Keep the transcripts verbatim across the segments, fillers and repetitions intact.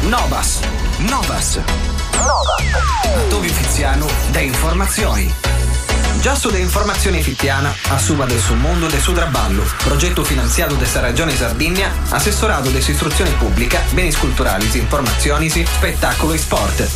Novas. Novas. Novas. Dove Fiziano da informazioni. Già su de informazioni fittiana, assuma del suo mondo del suo traballo, progetto finanziato dessa Regione Sardegna, assessorato dessa istruzione pubblica, beni culturali, informazioni, spettacolo e sport.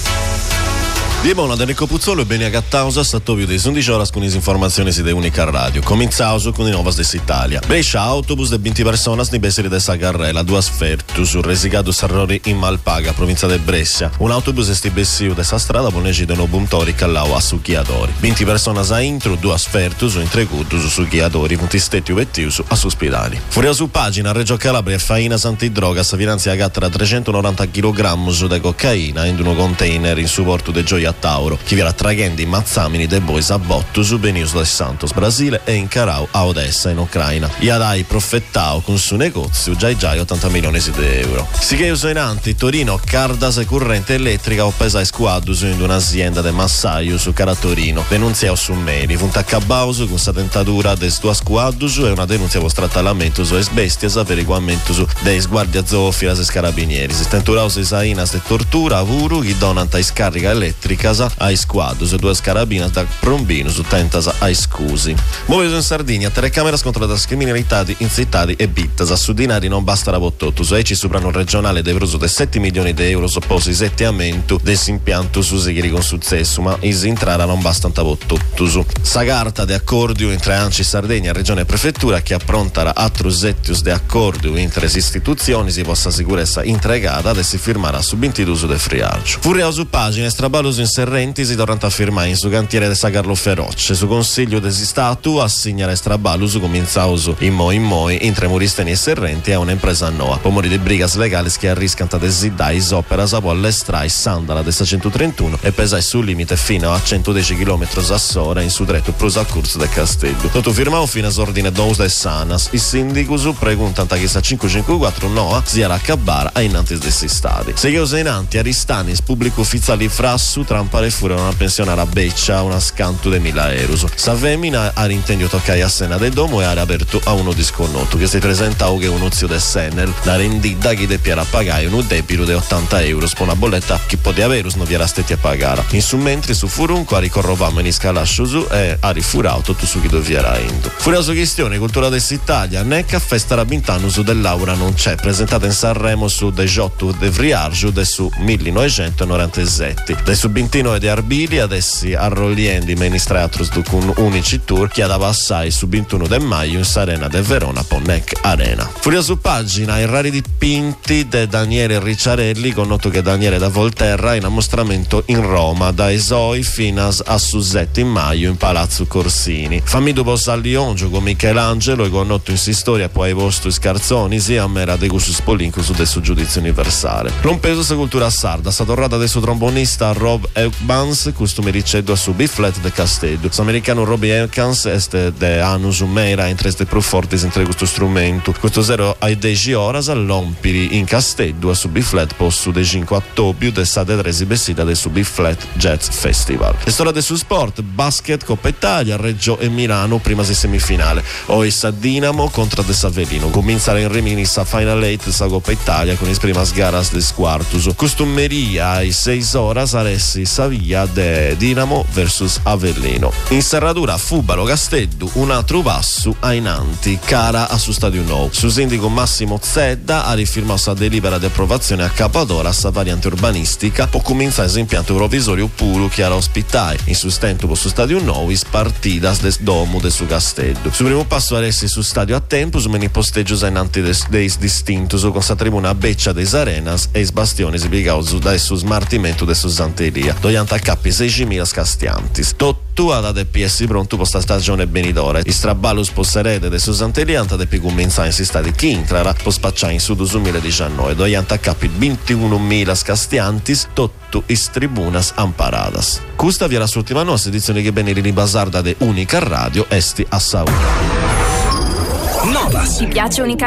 Di buona da Enrico Puzzolo e bene a Gattausa, stattovio dei undici ore con le informazioni si de Unica Radio. Cominciamo con i Novas d'Italia. Brescia autobus de venti persone di Besseri de Sagarrela, due asfertu sul resigato Sarrori in Malpaga, provincia de Brescia. Un autobus esti bessiu de sa strada ponegi de no buntori callau a Succhiadori. venti persone a intro, due asfertu su intrecutu su Succhiadori, punti stetti uvettiu su a Sospidali. Fuori su pagina Reggio Calabria e Faina Santidrogas finanzia gattera trecentonovanta chilogrammi su de cocaina in uno container in supporto de Gioia Tauro, che viene traghendi mazzamini de bois a botto su Benius de Santos, Brasile e in Carau a Odessa in Ucraina. Iadai profettao con su negozio già già ottanta milioni di euro. Si che usinanti Torino Cardas e corrente elettrica o pesa squadus in un'azienda de Massaio su Caratorino. Denunziao su Meri, punta a Cabauso con sa tentatura de stua squadus e una denunzia po strattallamento su esbestias averiguamento su de sguardia zoofilas e scarabinieri. Si tenturao se sainas de tortura avuru chi donanta scarica elettrica ai squadus e due scarabine da Prombino su tentas ai scusi. Muoveso in Sardegna, telecamere contro la criminalità in città e bittas. A Sudinari non basta la bottotto, su eci soprano regionale devroso de sette milioni di euro sopposi settiamento desse impianto su Sigiri con successo, ma is intrara non basta tanta bottotto su. Sagarta de accordio entre Anci Sardegna, regione e prefettura che approntara atrusettius de accordio intre le istituzioni si possa sicurezza intregata e si firmarà su ventidue de friaggio. Furia su pagine strabalus in Serrenti si tornano a firmare in su cantiere de Sagarlo Feroce su consiglio desi statu assignare strabalus cominciausu in moi in moi in Tremuristeni e Serrenti a un'impresa noa pomori de brigas legales che arriscano ad esidai opera sapo all'estrai Sandala de centotrentuno e pesai sul limite fino a centodieci chilometri a sora in su dretto prusa a corso del Castello. Tutto firmato fino a sordine dous de Sanas. Il sindicusu preguntanta che sa cinquecentocinquantaquattro noa sia la cabara a innanti desi stati. Se che usinanti aristanis pubblico ufficiali frassu trampare fuori una pensione a Beccia una scanto de mila euro. Sa femmina ha l'intendio toccare a Sena del Domo e ha aperto a uno disconnoto che si presenta che un ozio del Senel la rendita che depiera a pagare un debito di ottanta euro per una bolletta che poteva avere non vi era stetti a pagare. In su mentre su furunco a ricorrovamo in scalascio su e ha rifurato tu su chi doviera indo. Fuori su questione cultura dell'Italia Necca festa rabintano su dell'Aura non c'è presentata in Sanremo su diciotto de Friargiu de su millenovecentonovantasette de su ventino di Arbili adessi arrogliendi ministratrus ducun unici tour che ad assai su ventuno de maggio in Sarena de Verona Ponnec Arena. Furia su pagina i rari dipinti de Daniele Ricciarelli con noto che Daniele da Volterra in ammostramento in Roma da Esoi fino a Susetti in maggio in Palazzo Corsini. Fammi dopo Sallionggio con Michelangelo e con noto in si storia poi ai vostri scarzoni sia a mera de Gussus Spolinco su del suo giudizio universale. Rompeso sa cultura sarda sta tornata del suo trombonista Rob Eukbans costume ricedo a su B-flat de Castello. L'americano Robbie Elkins este de anus meira in tre più forti entre questo strumento. Questo zero ai deci horas all'ompiri in Castello a su B-flat posto de cinque ottobio de sade tresi bessita de su B-flat Jazz Festival. E storia del su sport basket Coppa Italia Reggio e Milano prima se semifinale. Oissa Dinamo contro de Savellino. Cominciare in Rimini sa Final eight sa Coppa Italia con le prime garas de Squartus. Costumeria ai sei horas aressi Savia de Dinamo versus Avellino. In serratura Fubalo Castello un altro passo a Inanti cara a su Stadio Nou. Su sindaco Massimo Zedda ha rifirmato sa delibera di approvazione a Capadora sa variante urbanistica o comincia impianto provvisorio puro che era ospitare in sustento per su Stadio Nou is partidas des domo de su Castello. Su primo passo aressi su stadio a tempo su meni posteggio a Inanti des, des distintos con sa tribuna beccia des arenas e is bastioni si piegau da su smartimento de su Santeria. Doianta cappi seicimila scastiantis. Tottu ad A D P S pronto per sta stagione benidore. I strabalus posserede de su Santelianta de Pigumenza in si stati chi intrara po spacciare in su duemiladiciannove. Doianta cappi ventunomila scastiantis tottu is tribunas amparadas. Questa vi era l'ultima nostra edizione che bene di Basarda de Unica Radio esti a Saura. Novas. Ti piace Unica